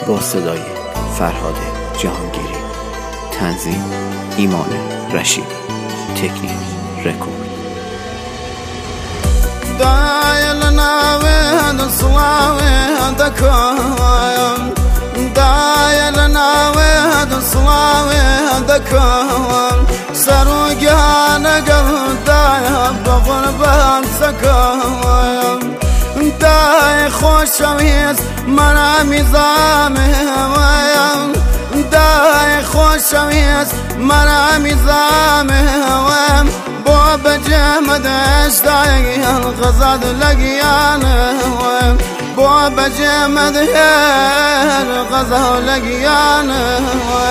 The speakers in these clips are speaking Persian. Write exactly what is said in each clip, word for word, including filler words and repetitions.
با صدای فرهاد جهانگیری، تنظیم ایمان رشیدی، تکنیک رکورد. دایل ناوی صلاوی دکایم، دایل ناوی صلاوی دکایم، سروگان گل دایم بغربان سکایم، دای خوشویز من میزامم، دای خوشویز من میزامم، بو بجمد اشتاقی الغزاد لقيانه، بو بجمد الغزاد لقيانه،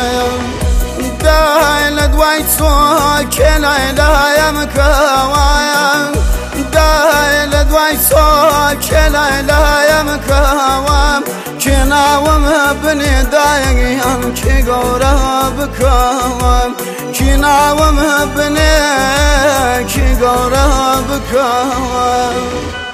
داي لدواي صوك لا لا يمكوايا، داي لدواي صوك لا لا يمكوام، كنا ومبني داي كي قورا بكوام، كنا ومبني كي قورا بكوام.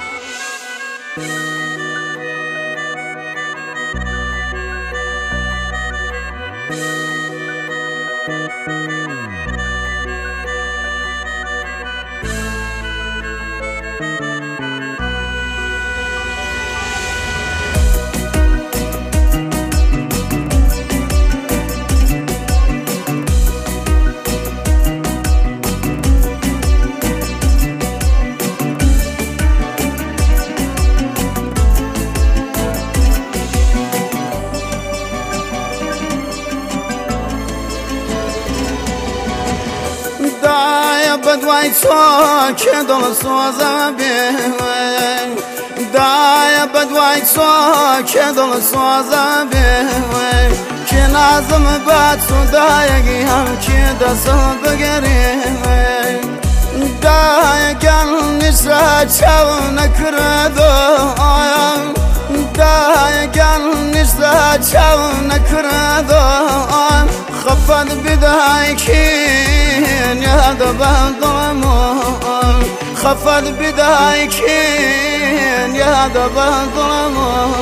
بدوای صوک دل سوزم بیوی، دای بدوای صوک دل سوزم بیوی، که نازم باد سودایگی هم که دست بگیری، دای گل نشا چاو نکردو، دای گل نشا چاو نکردو، خفت بدای کین یاد بندرمون، خفت بدای کین یاد بندرمون،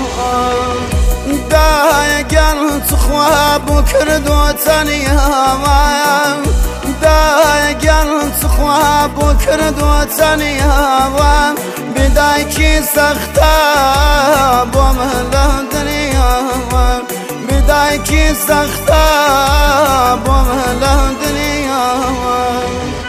دای گل تخواب کردو تنیام، دای گل تخواب کردو تنیام، بدای کی سختا بوم دنیام، بدای کی سختا بوم دنیام.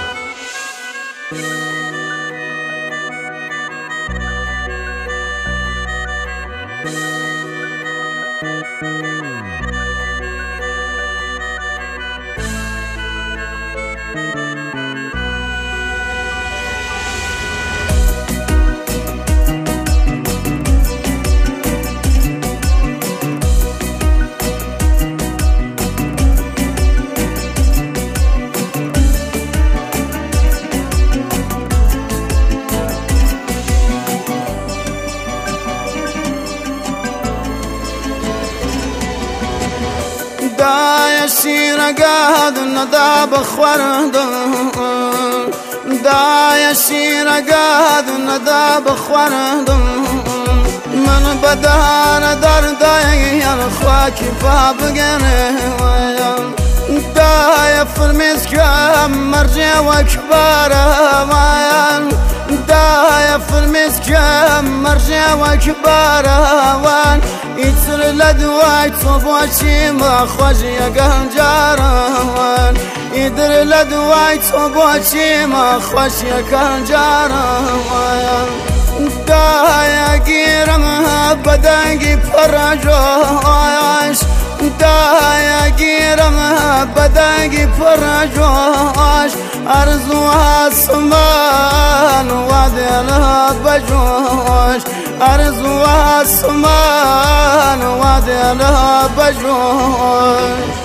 دای شیر قاد ندا بخورد، دای شیر قاد ندا بخورد، من بدار در دای خاکی فابگنه، دای فرمیز کم مرجع و کبارم، دای فرمیز کم مرجع و کبارم، ایتر لدوای تو باشی ما خوشی گنجارم، ایتر لدوای تو باشی ما خوشی گنجارم، دای گیرم بدنگی پرجاش، دای گیرم بدنگی پرجاش، ارزو آسمان و دل بجوش، ارزو آسمان و دل بجوش.